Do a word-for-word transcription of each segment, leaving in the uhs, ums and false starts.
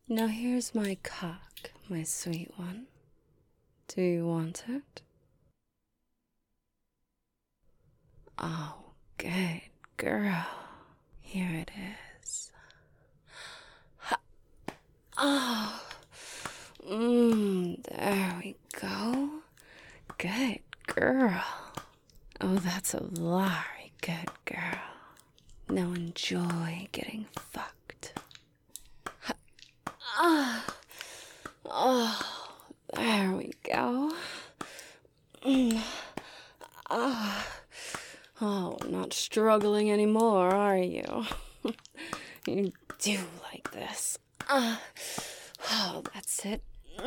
Now here's my cock, my sweet one. Do you want it? Oh, good girl. Here it is. Ha. Oh, mmm, there we go. Good girl. Oh, that's a very good girl. Now enjoy getting fucked. Ha. Ah. Oh, there we go. Mm. Ah. Oh, not struggling anymore, are you? You do like this. Ah. Oh, that's it.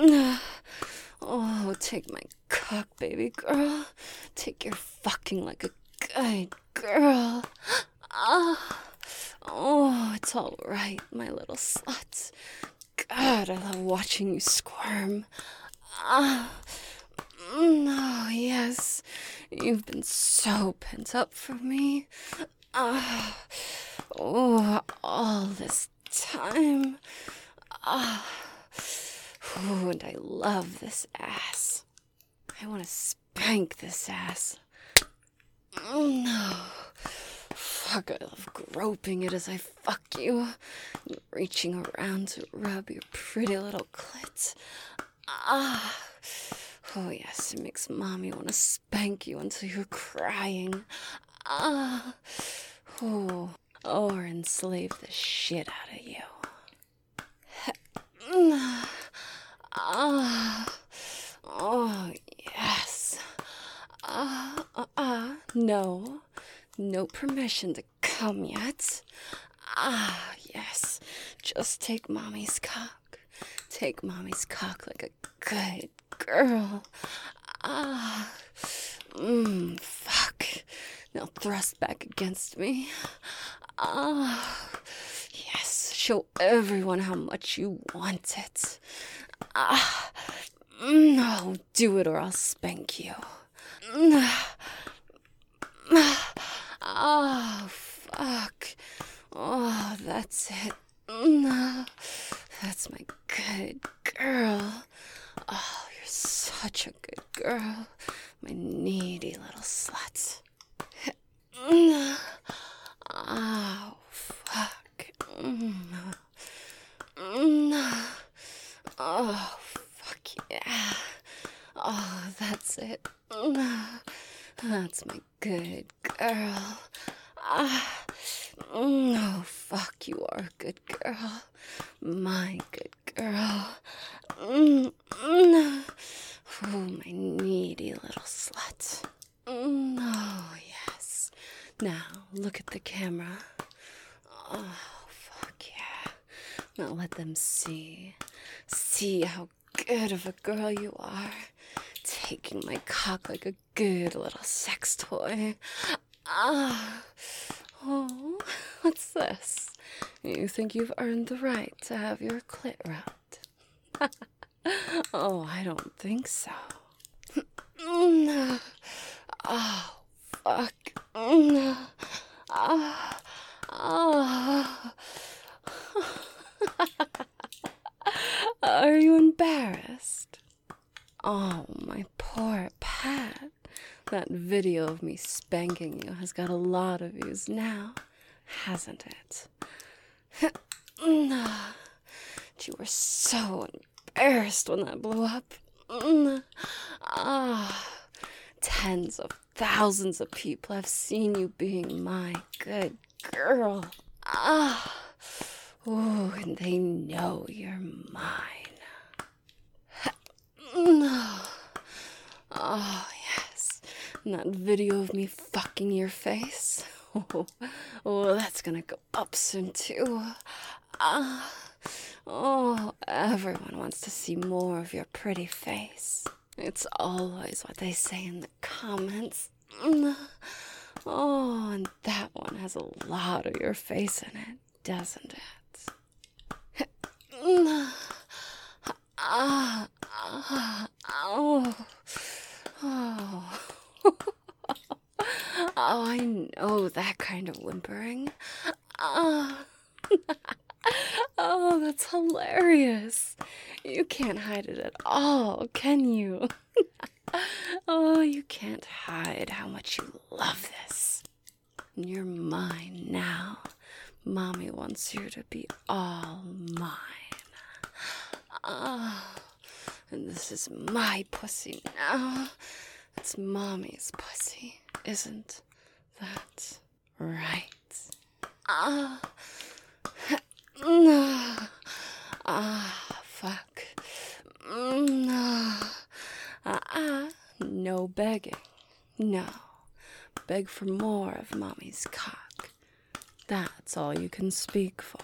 Oh, take my cock, baby girl. Take your fucking like a good girl. Ah. Oh, it's all right, my little slut. God, I love watching you squirm. Ah. Oh, yes. You've been so pent up for me. Ah. Oh, all this time. Ah. Oh, and I love this ass. I want to spank this ass. Oh, no. Fuck, I love groping it as I fuck you. Reaching around to rub your pretty little clit. Ah. Oh, yes, it makes mommy want to spank you until you're crying. Ah. Oh. Or enslave the shit out of you. Ah. Oh, yes. Ah, uh, uh, no. No permission to come yet. Ah, yes. Just take mommy's cock. Take mommy's cock like a good girl. Ah. Mmm, fuck. Now thrust back against me. Ah. Yes, show everyone how much you want it. Ah. No, do it or I'll spank you. Oh, fuck. Oh, that's it. That's my good girl. Oh, you're such a good girl. My needy little slut. Oh, fuck. Oh, fuck yeah. Oh, that's it. That's my good girl. Ah. Oh, fuck, you are a good girl. My good girl. Oh, my needy little slut. Oh, yes. Now, look at the camera. Oh, fuck yeah. Now let them see. See how good of a girl you are. Taking my cock like a good little sex toy. Ah. Oh, what's this? You think you've earned the right to have your clit rubbed? Oh, I don't think so. Oh, fuck. Oh, oh. Are you embarrassed? Oh, my poor Pat. That video of me spanking you has got a lot of views now, hasn't it? You were so embarrassed when that blew up. Ah, tens of thousands of people have seen you being my good girl. Ah, oh, and they know you're mine. Oh, yes. And that video of me fucking your face. Oh, oh, that's gonna go up soon, too. Ah, oh, everyone wants to see more of your pretty face. It's always what they say in the comments. Oh, and that one has a lot of your face in it, doesn't it? Ah, ah, oh, oh. Oh, I know that kind of whimpering. Ah. Oh, that's hilarious. You can't hide it at all, can you? Oh, you can't hide how much you love this. You're mine now. Mommy wants you to be all mine. Ah, and this is my pussy now. It's Mommy's pussy, isn't that right? Ah, no. Ah, fuck. No. Ah, no begging. No. Beg for more of Mommy's cock. That's all you can speak for.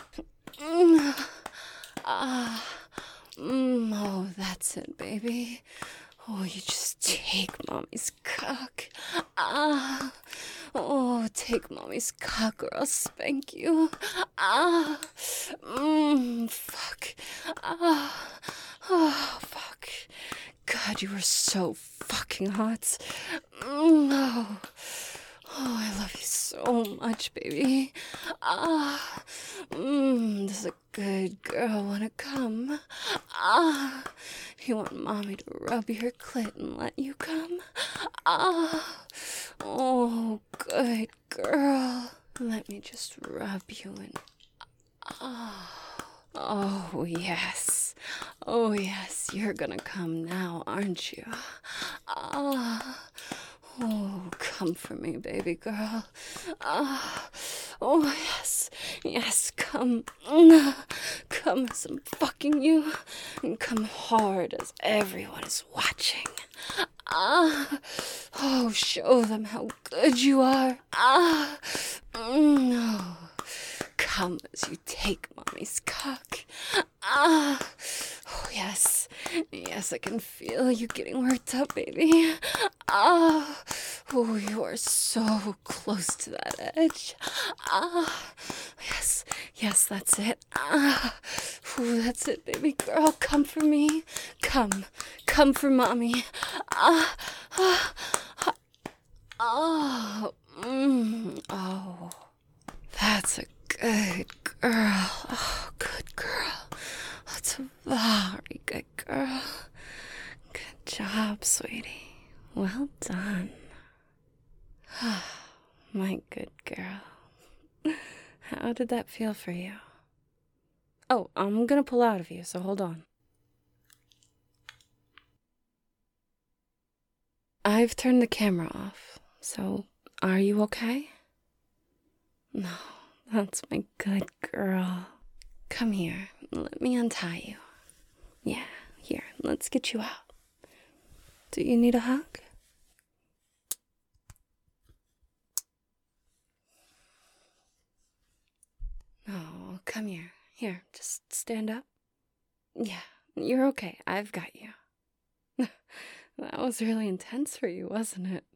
Ah, mm, oh, that's it, baby. Oh, you just take Mommy's cock. Ah, oh, take Mommy's cock or I'll spank you. Ah, mmm, fuck. Ah, oh, fuck. God, you are so fucking hot. Mm, oh. Oh, I love you so much, baby. Ah, mmm, this is a good girl. Wanna come? Ah, you want Mommy to rub your clit and let you come? Ah, oh, good girl. Let me just rub you and ah. Oh, yes. Oh, yes, you're gonna come now, aren't you? Ah. Oh, come for me, baby girl. Ah, oh, yes, yes, come. Come as I'm fucking you, and come hard as everyone is watching. Ah, oh, show them how good you are. Ah, no. Come as you take Mommy's cock. Ah, oh, yes, yes, I can feel you getting worked up, baby. Ah, oh, you are so close to that edge. Ah, yes, yes, that's it. Ah, oh, that's it, baby girl. Come for me. Come, come for Mommy. Ah, ah, ah, oh, mm, oh, that's a good girl. Oh, good girl. That's a very good girl. Good job, sweetie. Well done. My good girl. How did that feel for you? Oh, I'm gonna pull out of you, so hold on. I've turned the camera off, so are you okay? No, that's my good girl. Come here, let me untie you. Yeah, here, let's get you out. Do you need a hug? Oh, come here. Here, just stand up. Yeah, you're okay. I've got you. That was really intense for you, wasn't it?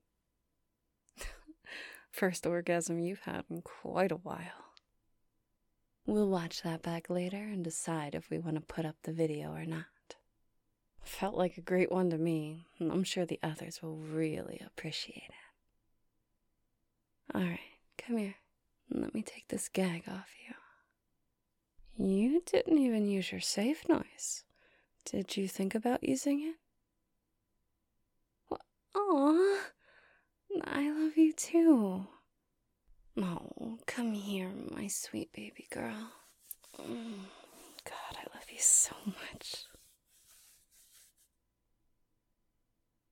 First orgasm you've had in quite a while. We'll watch that back later and decide if we want to put up the video or not. Felt like a great one to me, and I'm sure the others will really appreciate it. Alright, come here. Let me take this gag off you. You didn't even use your safe noise. Did you think about using it? Aw, I love you too. Oh, come here, my sweet baby girl. Mm, God, I love you so